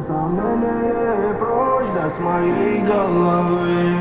Сомнения прочь, да с моей головы,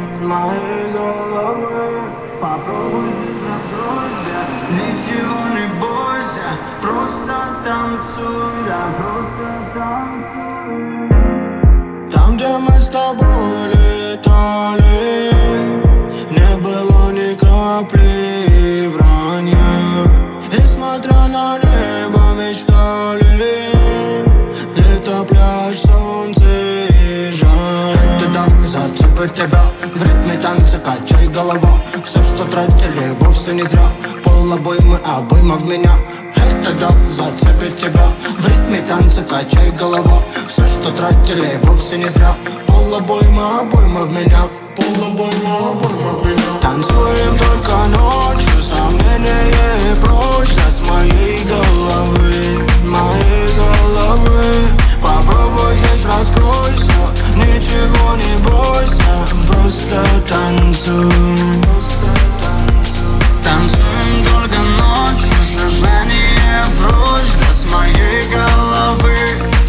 Попробуй закрой, да, ничего не бойся, просто танцуй, да, просто танцуй. Там, где мы с тобой летали, не было ни капли вранья. И смотря на небо мечтали, лето, пляж, солнце и жарь. Ты дам зацепит тебя, в ритме танца качай голова. Все, что тратили, вовсе не зря. Полобоймы, обойма в меня. Это да, зацепит тебя, в ритме танца качай голова. Все, что тратили, вовсе не зря. Полобойма, обойма в меня. Полобойма, обойма в меня. Танцуем только ночью, сомнения прочь, да с моей головы, Попробуй здесь раскройся, ничего не бойся, просто танцуй, Танцуем только ночью, сожжение прочь, да с моей головы,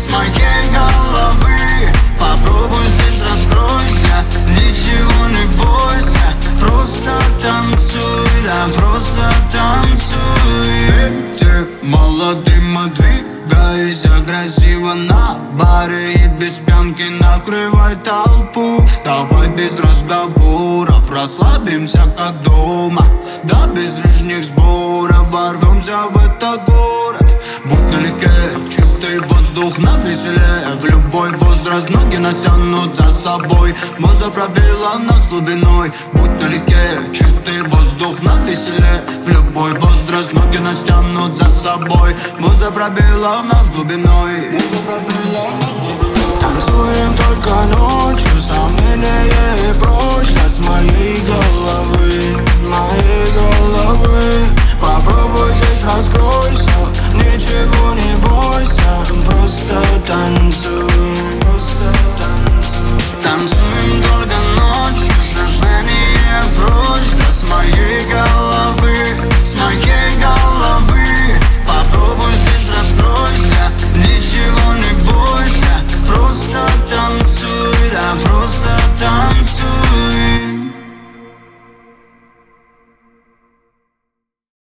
Попробуй здесь раскройся, ничего не бойся, просто танцуй, да просто танцуй. В свете молодым двигайся красиво на баре и без пьянки накрывай толпу. Давай без разговоров расслабимся как дома, да без лишних сборов ворвемся в этот город. Будь налегке, чистый воздух на веселе. В любой возраст ноги нас тянут за собой. Муза пробила нас глубиной. Будь налегке, чистый воздух на веселе. В любой возраст ноги нас тянут за собой. Муза пробила нас глубиной. Танцуем только ночью, сомнения прочь, да с моей головы, Попробуй здесь раскройся, ничего